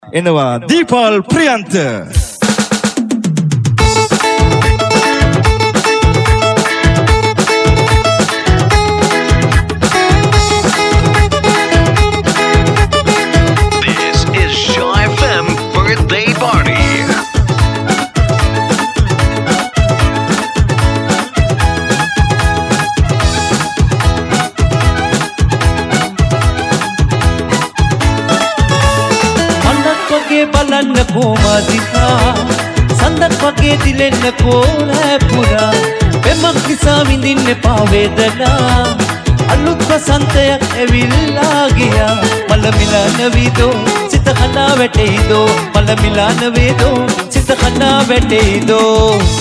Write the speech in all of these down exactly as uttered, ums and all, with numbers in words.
එනවා දීපල් Priyantha. This is Shaw F M birthday party. බලන්න කොමදිහා සඳක් වගේ දිලෙන්න කෝරෑ පුරා පෙමක් නිසා විඳින්න එපා වේදනා අලුත් වසන්තයක් ඇවිල්ලා ගියා මල මිලන වීදෝ සිත කඩා වැටෙයිදෝ මල මිලන වේදෝ සිත කඩා වැටෙයිදෝ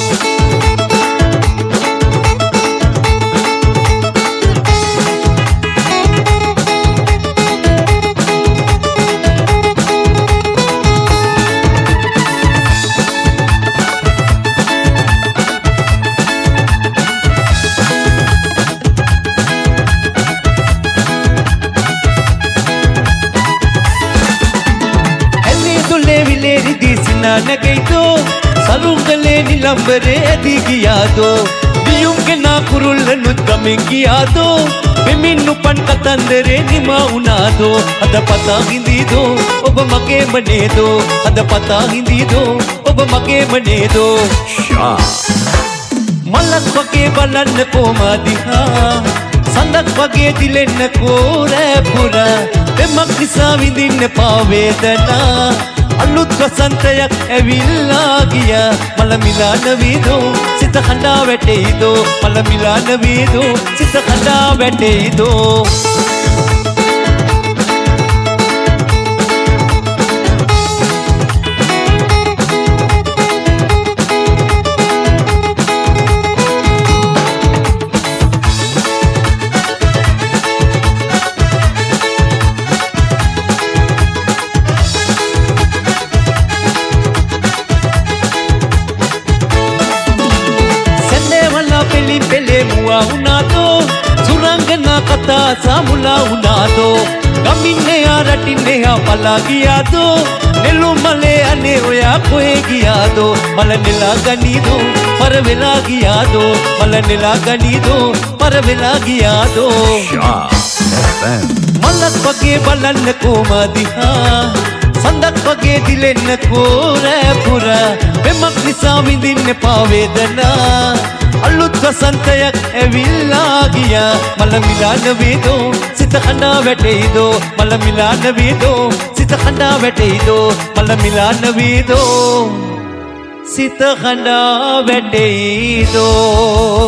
නගයිතෝ සරුංගලේ නිලම්බරේ ඇදී ගියාදෝ දියුම්ගේ නාකුරුල්ලනුත් ගමින් ගියාදෝ පෙමින් උපන් කතන්දරේ නිමා වුණාදෝ අද පතා හිඳීදෝ ඔබ මගේම නේදෝ අද පතා හිඳීදෝ ඔබ මගේම නේදෝ ෂා මලක් වගේ බලන්න කොමදිහා සඳක් වගේ දිලෙන්න කෝරෑ පුරා පෙමක් නිසා විඳින්න එපා වේදනා අලුත් වසන්තයක් ඇවිල්ලා ගියා මල මිලාන වීදෝ සිත කඩා වැටෙයිදෝ මල මිලාන වීදෝ සිත කඩා වැටෙයිදෝ කතා සමුලා වුණාදෝ ගමින්නේ ආරටින්නේ අපලා ගියාදෝ නෙළු මලේ අනේ ඔයා කොහෙ ගියාදෝ මල නෙලා ගනීදෝ පර වෙලා ගියාදෝ මල නෙලා ගනීදෝ පර වෙලා ගියාදෝ මලක් වගේ බලන්න කොමදිහා සඳක් වගේ දිලෙන්න කෝරෑ පුරා පෙමක් නිසා විඳින්න එපා වේදනා අලුත් වසන්තයක් ඇවිල්ලා ගියා මල මිලාන වේදෝ සිත කඩා වැටෙයිදෝ මල මිලාන වේදෝ සිත කඩා වැටෙයිදෝ මල මිලාන වේදෝ සිත කඩා වැටෙයිදෝ